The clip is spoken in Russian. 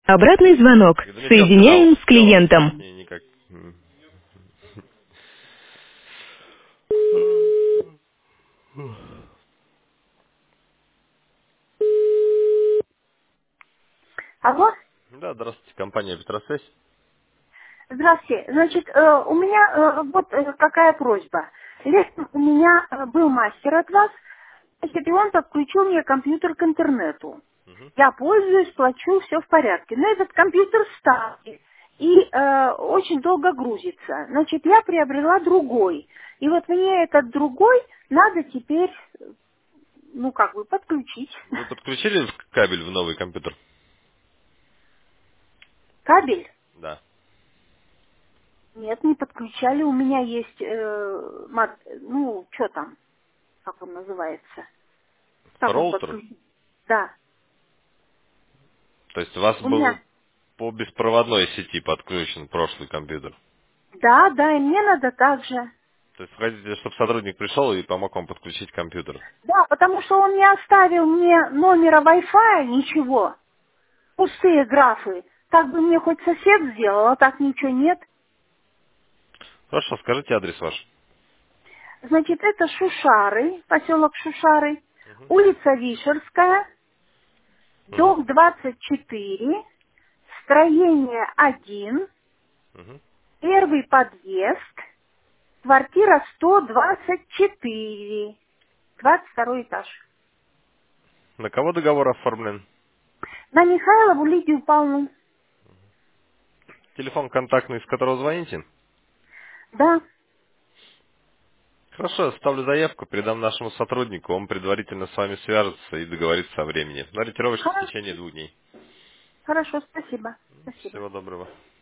Обратный звонок. Гидрометер сказал, Соединяем с все, клиентом. не никак. Алло, Да, здравствуйте, компания Петросвязь. здравствуйте. Значит, у меня какая просьба. Летом у меня был мастер от вас, значит, и он подключил мне компьютер к интернету. Мгм. Я пользуюсь, плачу, все в порядке. Но этот компьютер старый и очень долго грузится. Значит, я приобрела другой. И вот мне этот другой надо теперь, подключить. Вы подключили кабель в новый компьютер? Кабель? Да. Нет, не подключали. У меня есть, что там, как он называется? Как он Роутер? подключен? Да. То есть у вас У был меня. по беспроводной сети подключен прошлый компьютер? Да, да, и мне надо так же. То есть вы хотите, чтобы сотрудник пришел и помог вам подключить компьютер? Да, потому что он не оставил мне номера Wi-Fi, ничего. Пустые графы. Так бы мне хоть сосед сделал, а так ничего нет. Хорошо, скажите адрес ваш. Значит, это Шушары, поселок Шушары, улица Вишерская, Мгм. дом 24, строение 1, Мгм. первый подъезд, квартира 124, 22 этаж. На кого договор оформлен? На Михайлову Лидию Павловну. Телефон контактный, с которого звоните? Да, Хорошо, ставлю заявку, передам нашему сотруднику, он предварительно с вами свяжется и договорится о времени. Но ориентировочно в хорошо, течение 2 дней. хорошо, спасибо. Спасибо. Всего доброго.